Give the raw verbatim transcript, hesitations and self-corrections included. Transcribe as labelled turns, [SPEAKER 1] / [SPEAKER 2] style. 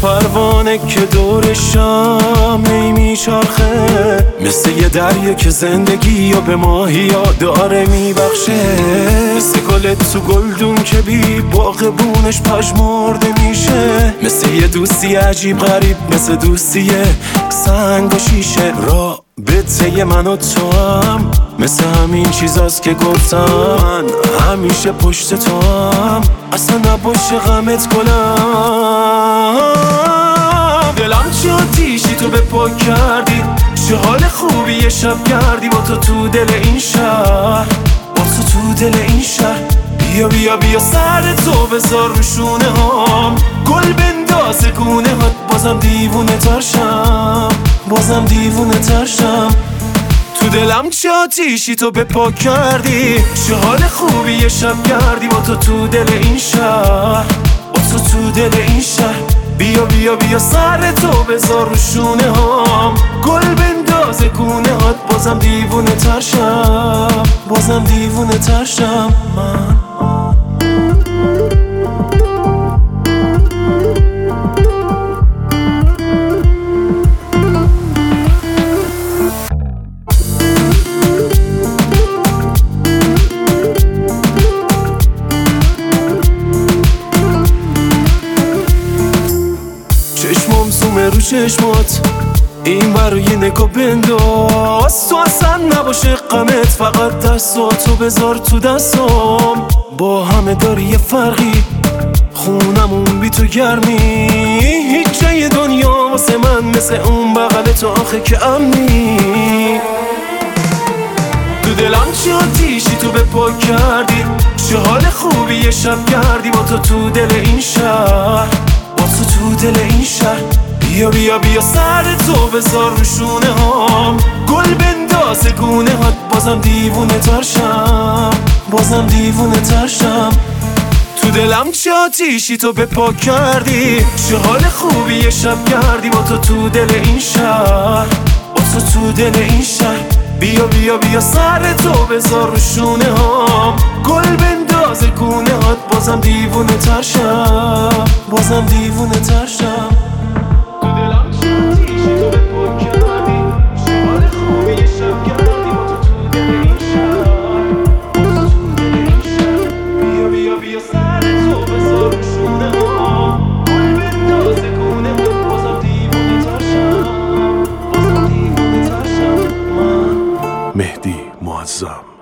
[SPEAKER 1] پروانه که دورشم هی میچرخه، مثل یه دریا که زندگی و به ماهیا داره میبخشه، مثل گل تو گلدون که بی باغبونش پژمرده میشه، مثل یه دوستی عجیب غریب، مثل دوستی سنگ و شیشه. رابطه من و تو هم مثل همین چیزاست که گفتم، من همیشه پشت تو هم، اصلا نباشه غمت کنم. دلم چه آتیشی تو به پا کردی، چه حال خوبی یه شب کردی با تو تو دل این شهر، با تو تو دل این شهر. بیا بیا بیا سر تو بذار رو شونه هام، گل بندازه گونه هات، بازم دیوونه ترشم، بازم دیوونه ترشم. تو دلم چه آتیشی تو به پا کردی، چه حال خوبی یه شب کردی با تو تو دل این شهر، با تو تو دل این شهر. بیا بیا بیا سر تو بذار رو شونه هام، گل بندازه گونه هات، بازم دیوونه ترشم، بازم دیوونه ترشم من. چشمم زومه رو چشمات، این برای نگاه بنداز، تو اصلا نباشه غمت، فقط دستاتو بذار تو دستام. با همه داری یه فرقی، خونمون بی تو گرمی، هیچ جای دنیا واسه من مثل اون بغل تو آخه که امنی. تو دلم چه آتیشی تو به پا کردی، چه حال خوبی یه شب کردی با تو تو دل این شهر، با تو تو دل این شهر. بیا بیا بیا سر تو بذار رو شونه هام، گل بندازه گونه هات، بازم دیوونه ترشم، بازم دیوونه ترشم. تو دلم چه آتیشی تو به پا کردی، چه حال خوبی یه شب کردی با تو تو دل این شهر، با تو تو دل این شهر. بیا بیا بیا سر تو بذار رو شونه هام، گل بندازه گونه هات، بازم دیوونه ترشم، بازم دیوونه ترشم. تو دلم چه آتیشی تو به پا کردی، چه حال خوبی یه شب کردی با تو تو دل این شهر، با تو تو دل این شهر. بیا بیا بیا سر تو بذار رو شونه هام، گل بندازه گونه هات، بازم دیوونه ترشم، بازم دیوونه ترشم من. مهدی معظم.